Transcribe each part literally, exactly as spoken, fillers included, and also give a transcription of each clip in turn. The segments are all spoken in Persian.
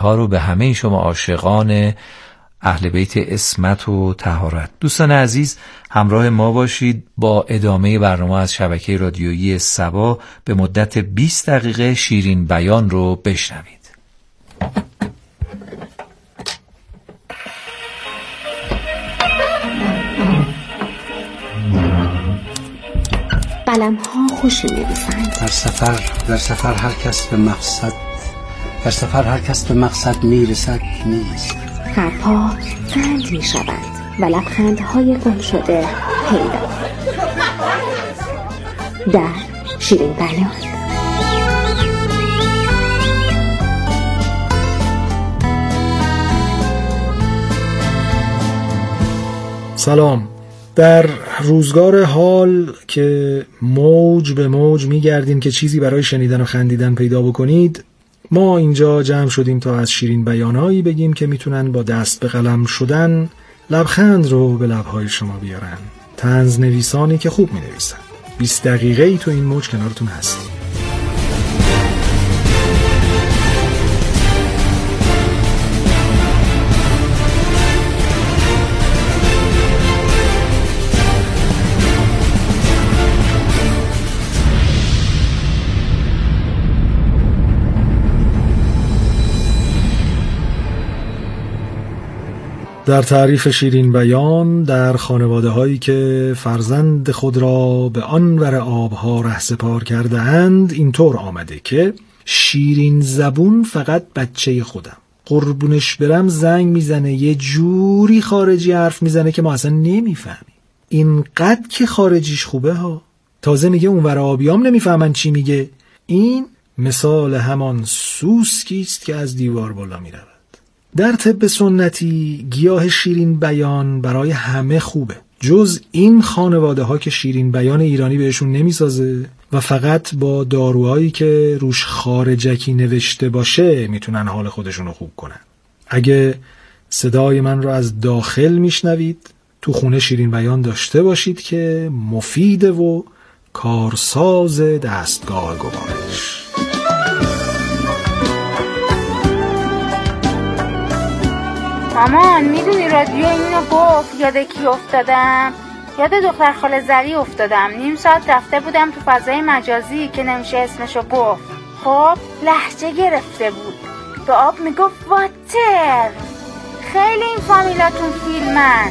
ها رو به همه شما عاشقان اهل بیت عصمت و طهارت. دوستان عزیز، همراه ما باشید با ادامه برنامه از شبکه رادیویی سبا. به مدت بیست دقیقه شیرین بیان رو بشنوید. قلم ها خوشی نویسند. در سفر در سفر هر کس به مقصد در سفر هر کس به مقصد میرسد نیست. حرفها قند می شوند و لبخندهای گم شده پیدا. در شیرین بیان. سلام. در روزگار حال که موج به موج می‌گردیم که چیزی برای شنیدن و خندیدن پیدا بکنید، ما اینجا جمع شدیم تا از شیرین بیانایی بگیم که میتونن با دست به قلم شدن لبخند رو به لبهای شما بیارن. طنز نویسانی که خوب می‌نویسن. بیست دقیقه ای تو این موج کنارتون هستیم. در تعریف شیرین بیان، در خانواده هایی که فرزند خود را به آنور آبها رهسپار کرده اند، اینطور آمده که شیرین زبون فقط بچه خودم، قربونش برم زنگ میزنه یه جوری خارجی حرف میزنه که ما اصلا نمیفهمیم. اینقدر که خارجیش خوبه ها. تازه میگه اونور آبیام نمیفهمن چی میگه. این مثال همان سوسکیست که از دیوار بالا میرود. در طب سنتی گیاه شیرین بیان برای همه خوبه، جز این خانواده ها که شیرین بیان ایرانی بهشون نمیسازه و فقط با داروهایی که روش خارجکی نوشته باشه میتونن حال خودشون رو خوب کنن. اگه صدای من رو از داخل میشنوید، تو خونه شیرین بیان داشته باشید که مفیده و کارساز دستگاه گوارش. مامان میدونی رادیو اینو گفت یاد کی افتادم؟ یاد دختر خاله زری افتادم. نیم ساعت رفته بودم تو فضای مجازی که نمیشه اسمشو گفت. خب لهجه گرفته بود، به آب میگفت واتر. خیلی این فامیلاتون فیلمن.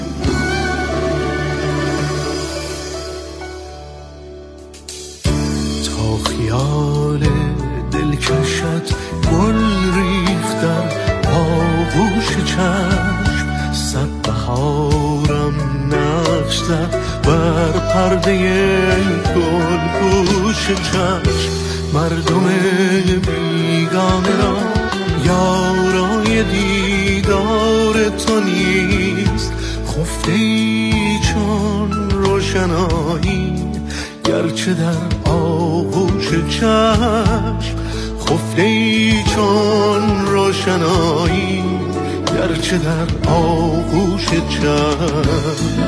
تا خیال دلکشت گل ریختن آغوش چشم، صد بهارم نقش زد بر پرده گل پوش چشم. مردم بیگانه را یارای دیدار تو نیست، خفته ای چون روشنایی گرچه در آغوش چشم. خفته ای چون روشنایی گرچه در آغوش چشم.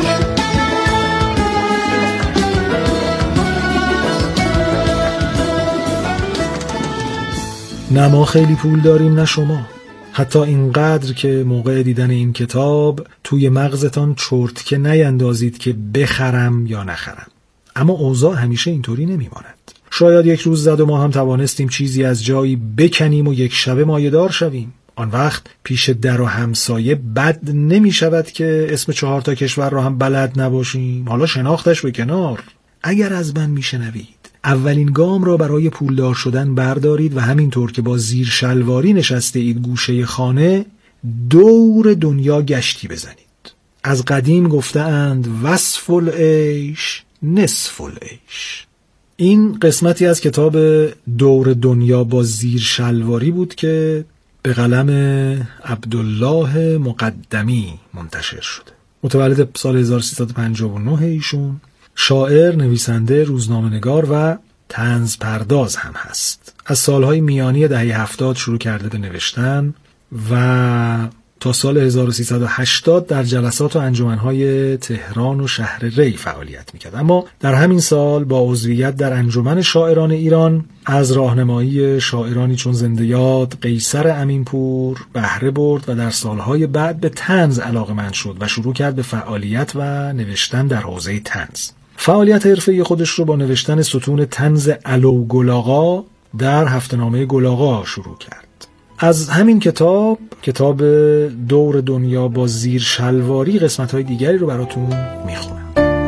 نه ما خیلی پول داریم نه شما، حتی اینقدر که موقع دیدن این کتاب توی مغزتان چرتکه نیندازید که بخرم یا نخرم. اما اوضاع همیشه اینطوری نمیماند. شاید یک روز زد و ما هم توانستیم چیزی از جایی بکنیم و یک شبه مایه‌دار شویم. آن وقت پیش در و همسایه بد نمی شود که اسم چهار تا کشور را هم بلد نباشیم. حالا شناختش به کنار. اگر از من می شنوید، اولین گام را برای پولدار شدن بردارید و همینطور که با زیر شلواری نشسته اید گوشه خانه، دور دنیا گشتی بزنید. از قدیم گفته اند وصف العیش نصف العیش. این قسمتی از کتاب دور دنیا با زیر شلواری بود که به قلم عبدالله مقدمی منتشر شده. متولد سال هزار و سیصد و پنجاه و نه ایشون شاعر، نویسنده، روزنامه‌نگار و طنز پرداز هم هست. از سالهای میانی دهه هفتاد شروع کرده به نوشتن و تا سال هزار و سیصد و هشتاد در جلسات و انجمن‌های تهران و شهر ری فعالیت می‌کرد. اما در همین سال با عضویت در انجمن شاعران ایران از راهنمایی شاعرانی چون زنده‌یاد، قیصر امینپور بهره برد و در سالهای بعد به طنز علاقه‌مند شد و شروع کرد به فعالیت و نوشتن در حوزه طنز. فعالیت حرفه‌ای خودش رو با نوشتن ستون طنز علو گلاغا در هفته‌نامه گلاغا شروع کرد. از همین کتاب کتاب دور دنیا با زیر شلواری قسمت‌های دیگری رو براتون میخونم.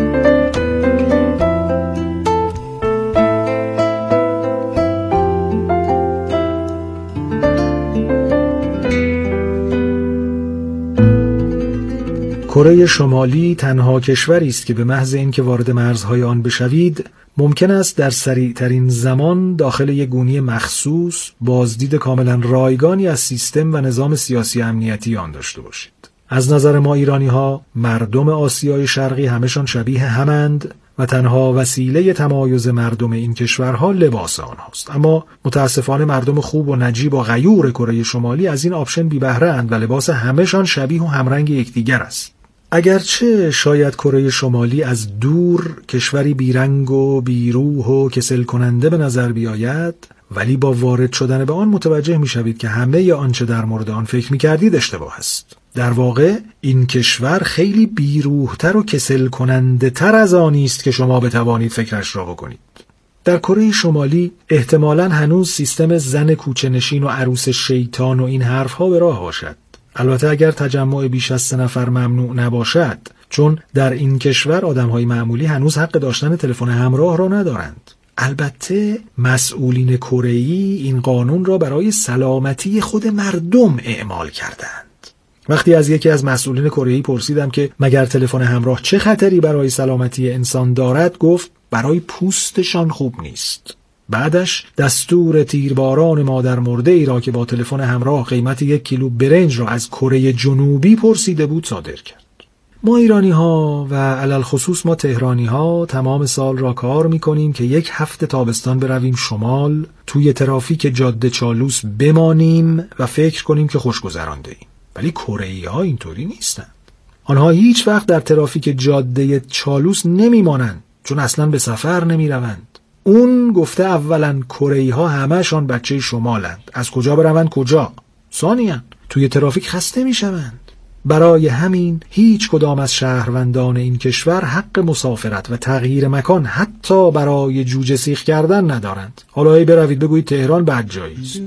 کره شمالی تنها کشوری است که به محض اینکه وارد مرزهای آن بشوید ممکن است در سریعترین زمان داخل یک گونی مخصوص بازدید کاملا رایگانی از سیستم و نظام سیاسی امنیتی آن داشته باشید. از نظر ما ایرانی ها مردم آسیای شرقی همشان شبیه همند و تنها وسیله تمایز مردم این کشورها لباس آنهاست. اما متاسفانه مردم خوب و نجیب و غیور کره شمالی از این آپشن بی بهره اند و لباس همشان شبیه و همرنگ یکدیگر است. اگرچه شاید کره شمالی از دور کشوری بیرنگ و بیروح و کسل کننده به نظر بیاید، ولی با وارد شدن به آن متوجه می شوید که همه آنچه در مورد آن فکر می کردید اشتباه است. در واقع این کشور خیلی بیروحتر و کسل کننده تر از آنی است که شما بتوانید فکرش را بکنید. در کره شمالی احتمالاً هنوز سیستم زن کوچه نشین و عروس شیطان و این حرفها به راه باشد. البته اگر تجمع بیش از سه نفر ممنوع نباشد، چون در این کشور آدم‌های معمولی هنوز حق داشتن تلفن همراه را ندارند. البته مسئولین کره‌ای این قانون را برای سلامتی خود مردم اعمال کردند. وقتی از یکی از مسئولین کره‌ای پرسیدم که مگر تلفن همراه چه خطری برای سلامتی انسان دارد، گفت برای پوستشان خوب نیست. بعدش دستور تیرباران مادر مرده ای را که با تلفن همراه قیمت یک کیلو برنج را از کره جنوبی پرسیده بود صادر کرد. ما ایرانی ها و علل خصوص ما تهرانی ها تمام سال را کار می کنیم که یک هفته تابستان برویم شمال، توی ترافیک جاده چالوس بمانیم و فکر کنیم که خوش گذرانده ایم. ولی کره‌ای ها اینطوری نیستند. آنها هیچ وقت در ترافیک جاده چالوس نمی مانند، چون اصلا به سفر نمی روند. اون گفته اولا کره‌ای ها همه‌شان بچه شمالند، از کجا بروند کجا؟ ثانیاً توی ترافیک خسته می شوند. برای همین هیچ کدام از شهروندان این کشور حق مسافرت و تغییر مکان حتی برای جوجه سیخ کردن ندارند. حالا ای بروید بگویید تهران بد جایی است.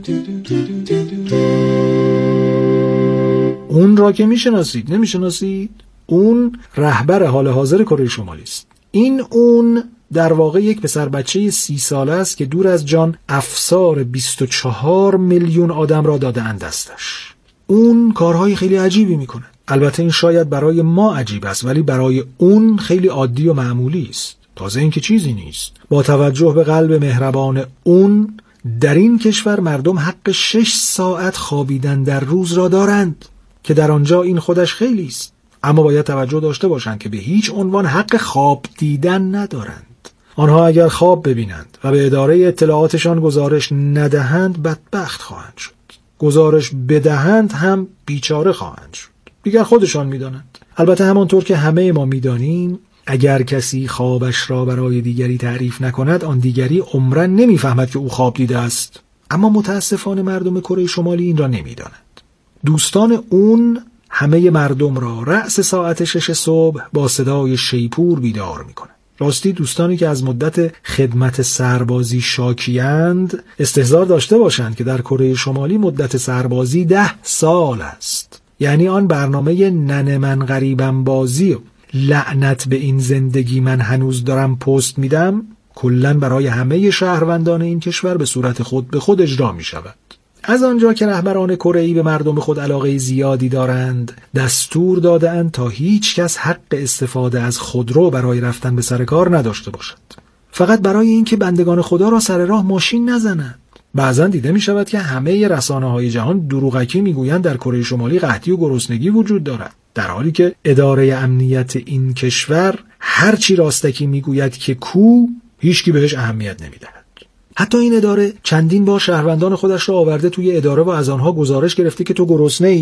اون را که میشناسید نمیشناسید؟ اون رهبر حال حاضر کره شمالی است. این اون در واقع یک پسر بچه سی ساله است که دور از جان افسار بیست و چهار میلیون آدم را داده اند دستش. اون کارهای خیلی عجیبی میکنه. البته این شاید برای ما عجیب است، ولی برای اون خیلی عادی و معمولی است. تازه این که چیزی نیست. با توجه به قلب مهربان اون، در این کشور مردم حق شش ساعت خوابیدن در روز را دارند که در آنجا این خودش خیلی است. اما باید توجه داشته باشند که به هیچ عنوان حق خواب دیدن ندارند. آنها اگر خواب ببینند و به اداره اطلاعاتشان گزارش ندهند بدبخت خواهند شد. گزارش بدهند هم بیچاره خواهند شد. دیگر خودشان میدانند. البته همانطور که همه ما میدانیم، اگر کسی خوابش را برای دیگری تعریف نکند، آن دیگری عمرن نمیفهمد که او خواب دیده است. اما متاسفانه مردم کره شمالی این را نمیدانند. دوستان اون همه مردم را رأس ساعت شش صبح با صدای شیپور بیدار میکنند. راستی دوستانی که از مدت خدمت سربازی شاکیند استحضار داشته باشند که در کره شمالی مدت سربازی ده سال است. یعنی آن برنامه ننه من غریبم بازی و لعنت به این زندگی من هنوز دارم پست میدم کلن برای همه شهروندان این کشور به صورت خود به خود اجرا می شود. از آنجا که رهبران کره‌ای به مردم خود علاقه زیادی دارند، دستور داده‌اند تا هیچ کس حق استفاده از خودرو برای رفتن به سر کار نداشته باشد. فقط برای اینکه بندگان خدا را سر راه ماشین نزنند. بعضا دیده می شود که همه رسانه‌های جهان دروغکی میگویند در کره شمالی قحطی و گرسنگی وجود دارد، در حالی که اداره امنیت این کشور هر چی راستکی میگوید که کو، هیچکی بهش اهمیت نمیدهد. حتی این اداره چندین بار شهروندان خودش را آورده توی اداره و از آنها گزارش گرفته که تو گرسنه‌ای؟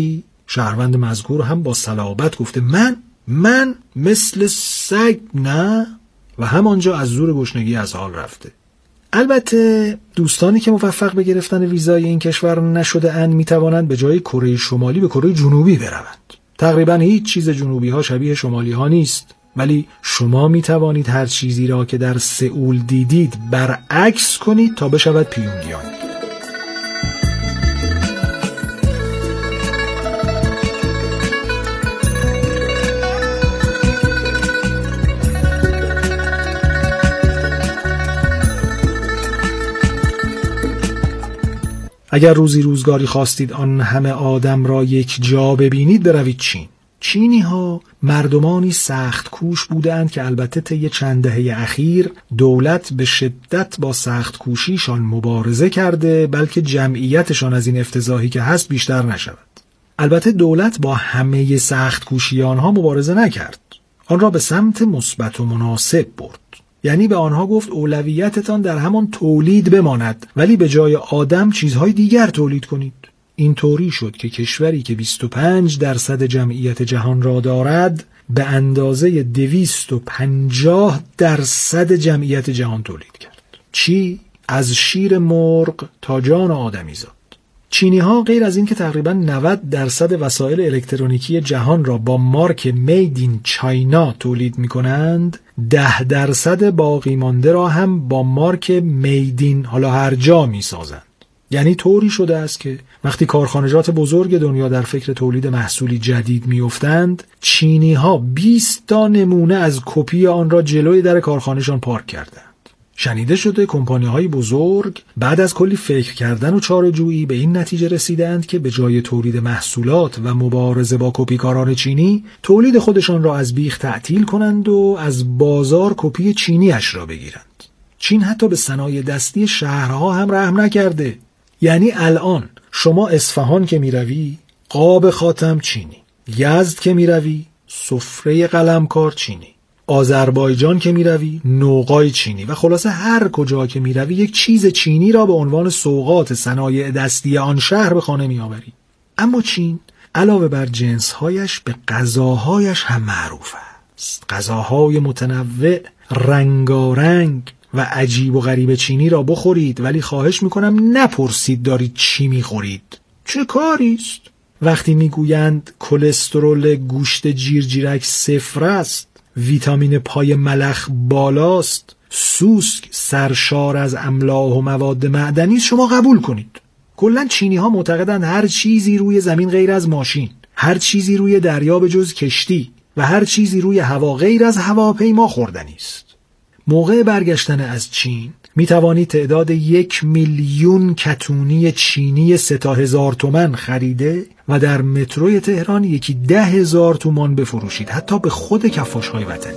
شهروند مذکور هم با صلابت گفته من من مثل سگ نه، و همانجا از زور گشنگی از حال رفته. البته دوستانی که موفق به گرفتن ویزای این کشور نشده اند می توانند به جای کره شمالی به کره جنوبی بروند. تقریبا هیچ چیز جنوبی ها شبیه شمالی ها نیست، ولی شما می توانید هر چیزی را که در سئول دیدید برعکس کنید تا بشود پیونگیان. اگر روزی روزگاری خواستید آن همه آدم را یک جا ببینید بروید چین. چینی ها مردمانی سخت کوش بودند که البته طی چند دهه اخیر دولت به شدت با سخت کوشیشان مبارزه کرده، بلکه جمعیتشان از این افتضاحی که هست بیشتر نشود. البته دولت با همه سخت کوشی آنها مبارزه نکرد، آن را به سمت مثبت و مناسب برد. یعنی به آنها گفت اولویتتان در همان تولید بماند، ولی به جای آدم چیزهای دیگر تولید کنید. این طوری شد که کشوری که بیست و پنج درصد جمعیت جهان را دارد به اندازه دویست و پنجاه درصد جمعیت جهان تولید کرد. چی؟ از شیر مرغ تا جان آدمیزاد. چینی ها غیر از این که تقریباً نود درصد وسایل الکترونیکی جهان را با مارک مید این چاینا تولید می کنند، ده درصد باقی مانده را هم با مارک میدین حالا هر جا می سازند. یعنی طوری شده است که وقتی کارخانجات بزرگ دنیا در فکر تولید محصولی جدید می افتند، چینی ها بیست تا نمونه از کپی آن را جلوی در کارخانهشان پارک کردند. شنیده شده کمپانی‌های بزرگ بعد از کلی فکر کردن و چاره‌جویی به این نتیجه رسیدند که به جای تولید محصولات و مبارزه با کپیکاران چینی، تولید خودشان را از بیخ تعطیل کنند و از بازار کپی چینی اش را بگیرند. چین حتی به صنایع دستی شهرها هم رحم نکرده. یعنی الان شما اصفهان که میروی قاب خاتم چینی، یزد که میروی سفره قلمکار چینی، آذربایجان که میروی نوقای چینی، و خلاصه هر کجا که میروی یک چیز چینی را به عنوان سوغات صنایع دستی آن شهر به خانه میآوری. اما چین علاوه بر جنسهایش به غذاهایش هم معروف است. غذاهای متنوع، رنگارنگ و عجیب و غریب چینی را بخورید، ولی خواهش میکنم نپرسید دارید چی میخورید. چه کاریست؟ وقتی میگویند کلسترول گوشت جیرجیرک صفر است، ویتامین پای ملخ بالاست، سوسک سرشار از املاح و مواد معدنی، شما قبول کنید. کلاً چینی ها معتقدند هر چیزی روی زمین غیر از ماشین، هر چیزی روی دریا به جز کشتی و هر چیزی روی هوا غیر از هواپیما خوردنی است. موقع برگشتن از چین می توانید تعداد یک میلیون کتونی چینی سه تا هزار تومن خریده و در متروی تهران یکی ده هزار تومان بفروشید، حتی به خود کفاش‌های وطنی.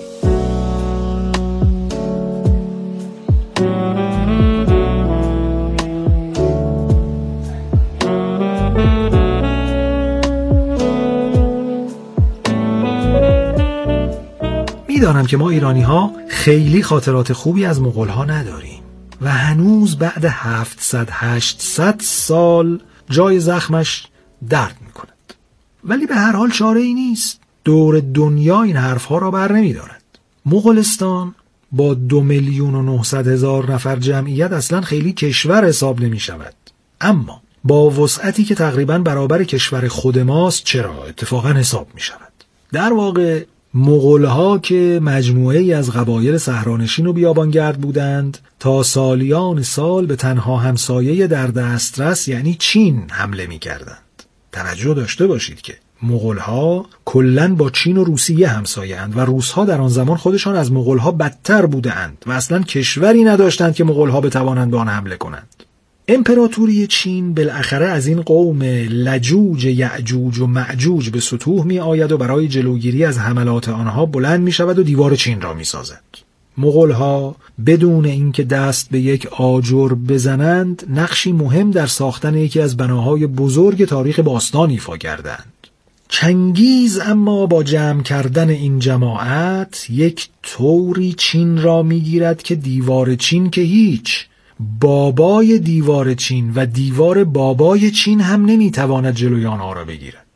میدانم که ما ایرانی ها خیلی خاطرات خوبی از مغول ها نداریم و هنوز بعد هفتصد هشتصد سال جای زخمش درد میکند، ولی به هر حال چاره ای نیست. دور دنیا این حرف ها را بر نمی دارد. مغولستان با دو میلیون و نهصد هزار نفر جمعیت اصلا خیلی کشور حساب نمی شود، اما با وسعتی که تقریبا برابر کشور خود ماست چرا اتفاقا حساب می شود. در واقع مغول‌ها که مجموعه‌ای از قبایل صحرانشین و بیابانگرد بودند، تا سالیان سال به تنها همسایه در دسترس یعنی چین حمله می‌کردند. توجه داشته باشید که مغول‌ها کلاً با چین و روسیه همسایه‌اند و روس‌ها در آن زمان خودشان از مغول‌ها بدتر بودند و اصلاً کشوری نداشتند که مغول‌ها بتوانند به آن حمله کنند. امپراتوری چین بالاخره از این قوم لجوج یعجوج و معجوج به سطوح می آید و برای جلوگیری از حملات آنها بلند می شود و دیوار چین را می سازد. مغول‌ها بدون اینکه دست به یک آجر بزنند نقشی مهم در ساختن یکی از بناهای بزرگ تاریخ باستان ایفا کردند. چنگیز اما با جمع کردن این جماعت یک طوری چین را می گیرد که دیوار چین که هیچ، بابای دیوار چین و دیوار بابای چین هم نمیتواند جلوی آنها را بگیرد.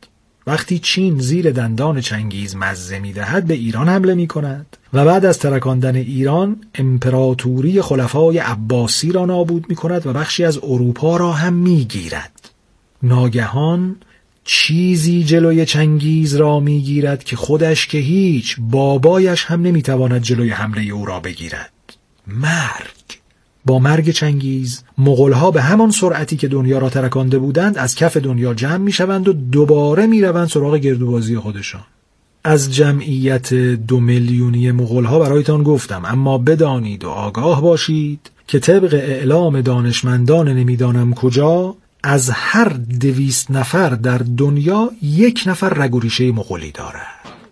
وقتی چین زیر دندان چنگیز مزه می‌دهد به ایران حمله می‌کند و بعد از ترکاندن ایران امپراتوری خلفای عباسی را نابود می‌کند و بخشی از اروپا را هم می‌گیرد. ناگهان چیزی جلوی چنگیز را می‌گیرد که خودش که هیچ، بابایش هم نمی‌تواند جلوی حمله او را بگیرد. مرگ. با مرگ چنگیز مغول‌ها به همان سرعتی که دنیا را ترکانده بودند از کف دنیا جمع می‌شوند و دوباره می‌روند سراغ گردوبازی خودشان. از جمعیت دو میلیونی مغول‌ها برایتان گفتم، اما بدانید و آگاه باشید که طبق اعلام دانشمندان نمیدانم کجا از هر دویست نفر در دنیا یک نفر رگ و ریشه مغولی دارد.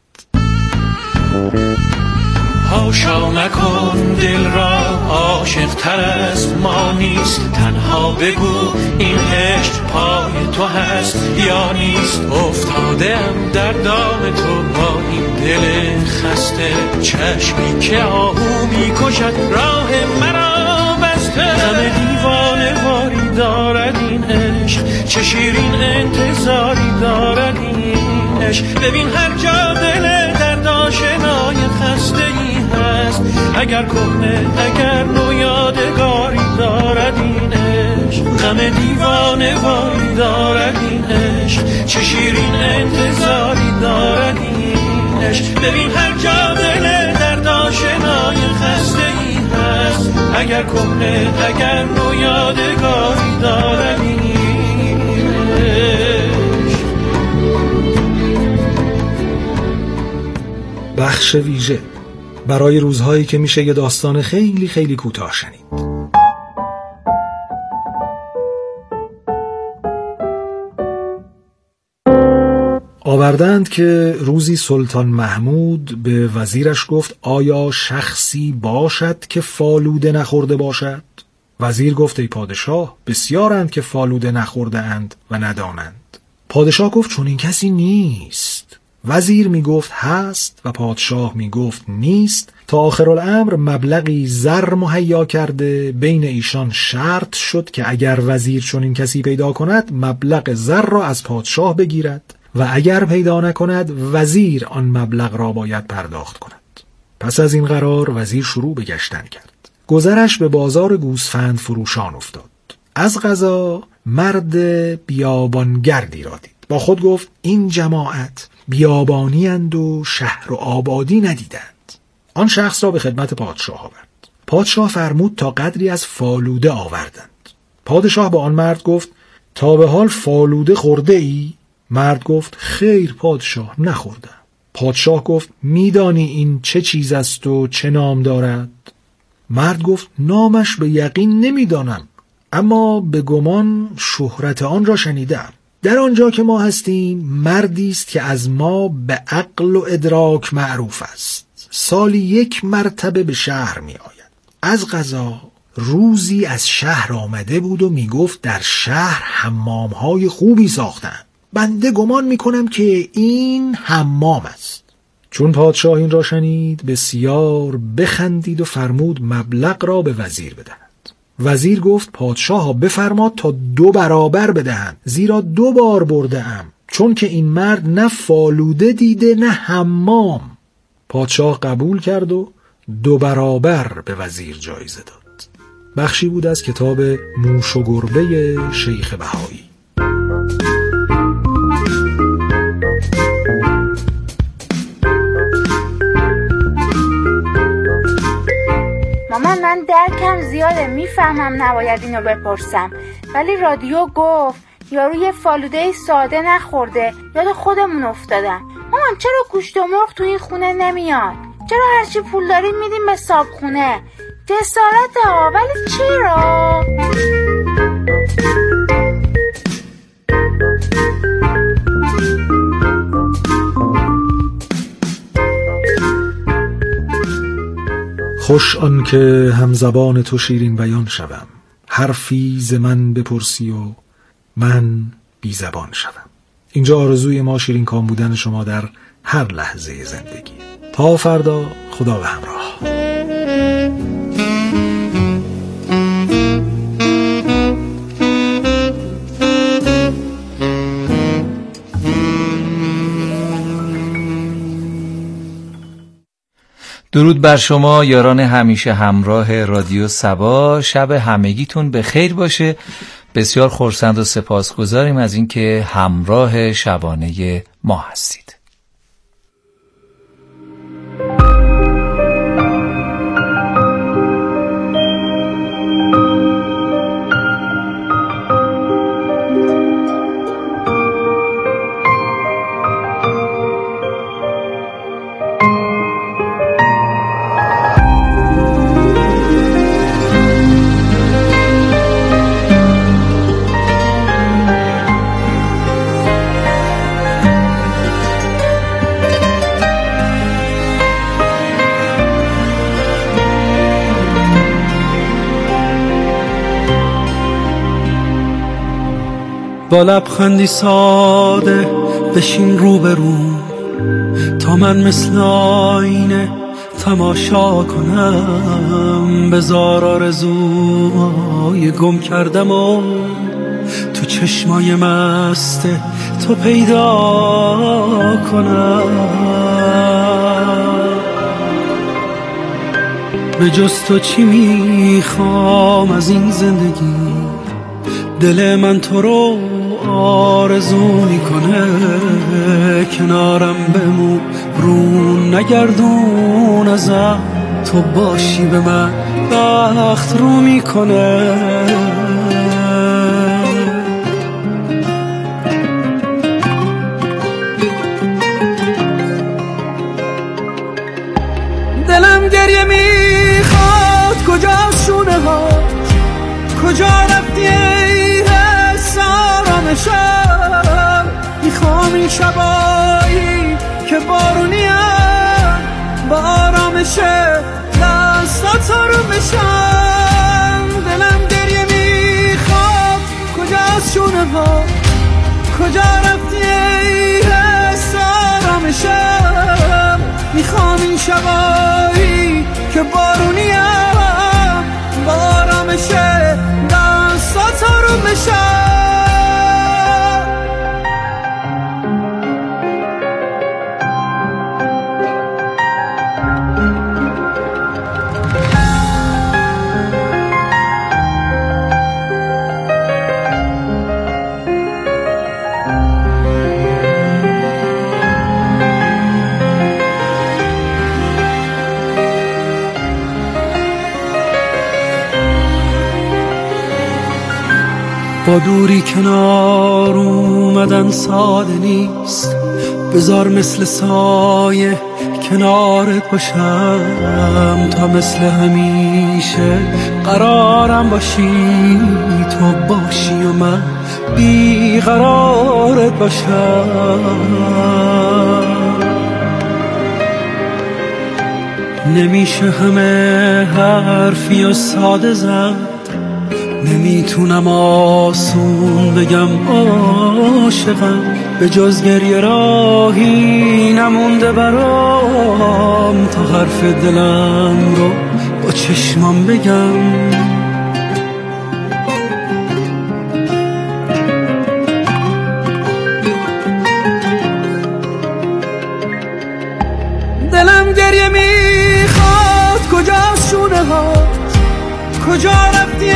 هاشا نکن دل را عاشق تر از ما نیست، تنها بگو این عشق پای تو هست یا نیست. افتادم در دام تو با این دل خسته، چشمی که آهو میکشد راه مرا بسته. همه دیوانه واری دارد این عشق، چه شیرین انتظاری دارد این عشق. ببین هر جا دل درد آشنای خسته ای هست، اگر کهنه اگر نو یادگاری دارد این عشق. غم دیوانه واری دارد این عشق، چه شیرین انتظاری دارد این عشق. ببین هر جا دل درد آشنای خسته ای هست، اگر کهنه اگر نو یادگاری دارد این عشق. بخش ویژه برای روزهایی که میشه یه داستان خیلی خیلی کوتاه شنید. آوردند که روزی سلطان محمود به وزیرش گفت آیا شخصی باشد که فالوده نخورده باشد؟ وزیر گفت ای پادشاه، بسیارند که فالوده نخورده اند و ندانند. پادشاه گفت چون این کسی نیست. وزیر می گفت هست و پادشاه می گفت نیست، تا آخرالامر مبلغی زر مهیا کرده بین ایشان شرط شد که اگر وزیر چون این کسی پیدا کند مبلغ زر را از پادشاه بگیرد و اگر پیدا نکند وزیر آن مبلغ را باید پرداخت کند. پس از این قرار وزیر شروع به گشتن کرد. گذرش به بازار گوسفند فروشان افتاد. از قضا مرد بیابانگردی را دید. با خود گفت این جماعت بیابانی اند و شهر و آبادی ندیدند. آن شخص را به خدمت پادشاه آورد. پادشاه فرمود تا قدری از فالوده آوردند. پادشاه با آن مرد گفت تا به حال فالوده خورده ای؟ مرد گفت خیر پادشاه نخوردم. پادشاه گفت میدانی این چه چیز است و چه نام دارد؟ مرد گفت نامش به یقین نمیدانم، اما به گمان شهرت آن را شنیدم. در آنجا که ما هستیم مردی است که از ما به عقل و ادراک معروف است. سالی یک مرتبه به شهر می آید. از قضا روزی از شهر آمده بود و می گفت در شهر حمامهای خوبی ساختن. بنده گمان می کنم که این حمام است. چون پادشاه این را شنید بسیار بخندید و فرمود مبلغ را به وزیر بدهد. وزیر گفت پادشاه بفرماد تا دو برابر بدهند، زیرا دو بار برده ام، چون که این مرد نه فالوده دیده نه حمام. پادشاه قبول کرد و دو برابر به وزیر جایزه داد. بخشی بود از کتاب موش و گربه شیخ بهایی. مامان من درکم زیاده، میفهمم نباید اینو بپرسم، ولی رادیو گفت یارو یه فالوده ساده نخورده. یاد خودمون افتادم. مامان چرا گوشت و مرغ تو این خونه نمیاد؟ چرا هرچی پول داریم میدیم به صابخونه؟ جسارت ها، ولی چرا؟ خوش آن که همزبان تو شیرین بیان شوم، حرفی ز من بپرسی و من بی زبان شوم. اینجا آرزوی ما شیرین کام بودن شما در هر لحظه زندگی. تا فردا، خدا به همراه. درود بر شما یاران همیشه همراه رادیو صبا. شب همگیتون به خیر باشه. بسیار خرسند و سپاسگزاریم از اینکه همراه شبانه ما هستید. با لبخندی ساده بشین روبرو تا من مثل آینه تماشا کنم. بذار آرزوهای گم کردم و تو چشمای مست تو پیدا کنم. به جز تو چی میخوام از این زندگی؟ دل من تو رو آرزو میکنه. کنارم بمون رو نگردون ازم، تو باشی به من بخت رو میکنه. دلم گریه میخواد کجا شونه ها، کجا رفتی آرامشم؟ میخوام این شبایی که بارونیم با آرامش دستات رو بشم. دلم گریه میخواد کجاست شونه ها، کجا رفتی ای حس آرامشم؟ میخوام این شبایی که بارونیم با آرامش دستات رو بشم. با دوری کنار اومدن ساده نیست. بذار مثل سایه کنارت باشم تا مثل همیشه قرارم باشی. تو باشی و من بیقرارت باشم. نمیشه همه حرفی و ساده زد، نمیتونم آسون بگم عاشقم. به جز گریه راهی نمونده برام تا حرف دلم رو با چشمام بگم. دلم گریه میخواد کجاست شونه ها، کجا رفتی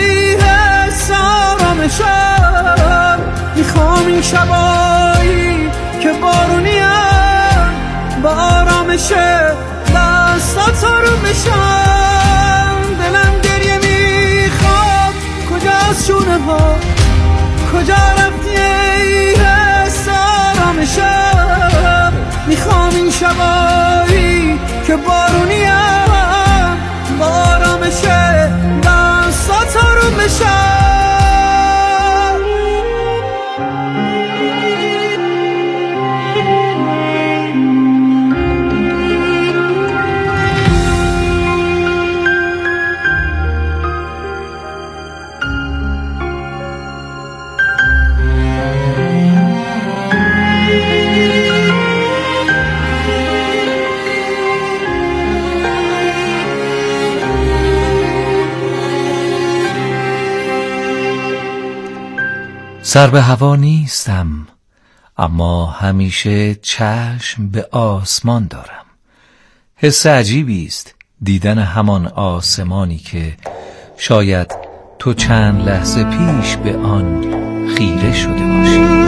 آرامشم؟ میخوام این شبایی که بارونیم با آرامش دستات رو بشم. دلم گریه میخواد کجاست شونه ها، کجا رفتی ای حس آرامشم؟ میخوام این شبایی که بارونیم با آرامش دستات رو بشم. سر به هوا نیستم، اما همیشه چشم به آسمان دارم. حس عجیبی است دیدن همان آسمانی که شاید تو چند لحظه پیش به آن خیره شده باشی.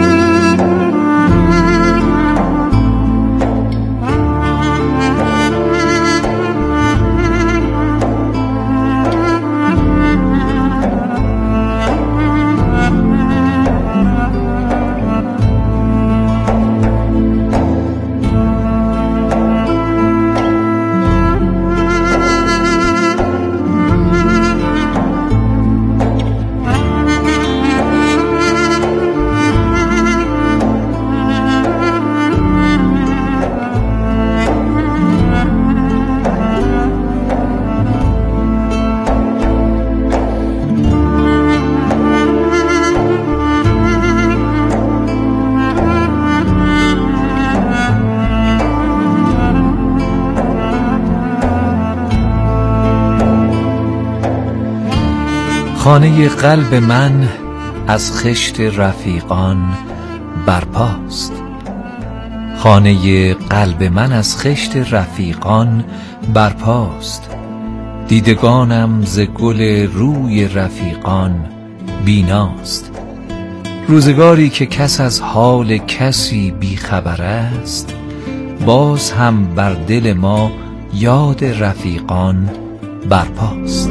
خانه قلب من از خشت رفیقان برپاست. خانه قلب من از خشت رفیقان برپاست. دیدگانم ز گل روی رفیقان بیناست. روزگاری که کس از حال کسی بیخبر است، باز هم بر دل ما یاد رفیقان برپاست.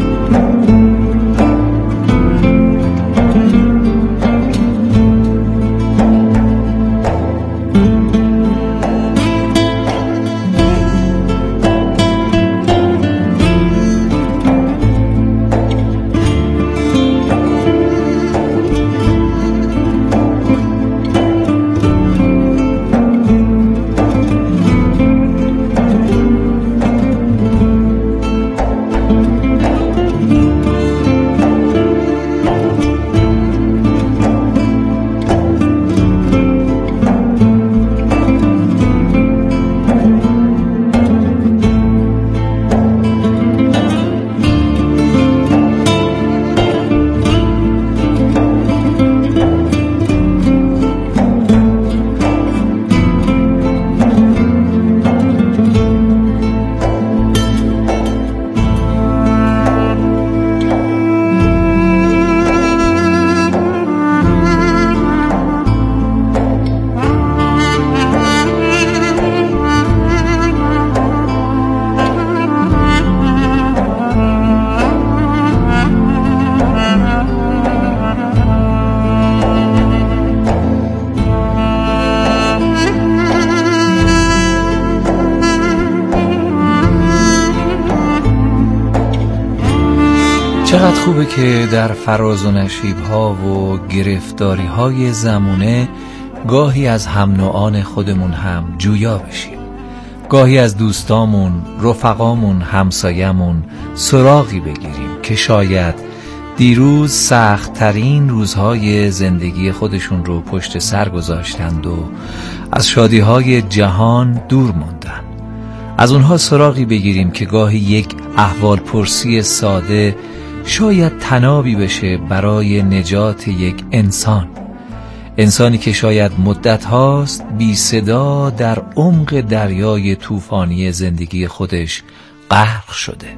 چقدر خوبه که در فراز و نشیب‌ها و گرفتاری‌های زمونه گاهی از هم نوعان خودمون هم جویا بشیم. گاهی از دوستامون، رفقامون، همسایمون سراغی بگیریم که شاید دیروز سخت‌ترین روزهای زندگی خودشون رو پشت سر گذاشتند و از شادی‌های جهان دور موندن. از اونها سراغی بگیریم که گاهی یک احوال پرسی ساده شاید تنابی بشه برای نجات یک انسان. انسانی که شاید مدت هاست بی صدا در عمق دریای طوفانی زندگی خودش غرق شده.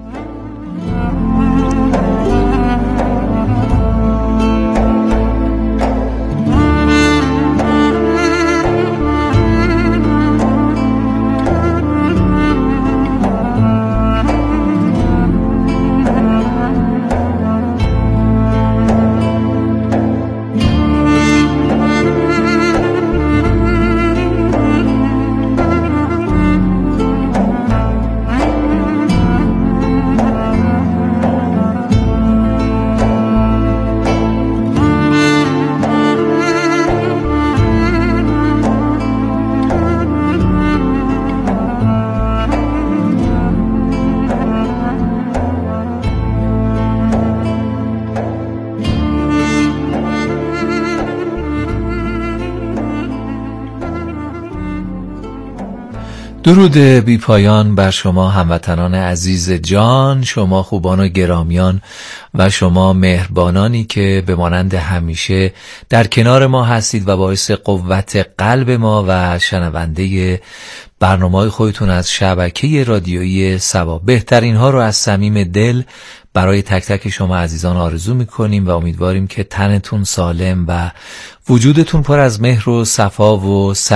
درود بی پایان بر شما هموطنان عزیز جان، شما خوبان و گرامیان و شما مهربانانی که به مانند همیشه در کنار ما هستید و باعث قوت قلب ما و شنونده برنامه‌های خودتون از شبکه رادیویی سبا. بهترین ها رو از صمیم دل برای تک تک شما عزیزان آرزو میکنیم و امیدواریم که تنتون سالم و وجودتون پر از مهر و صفا و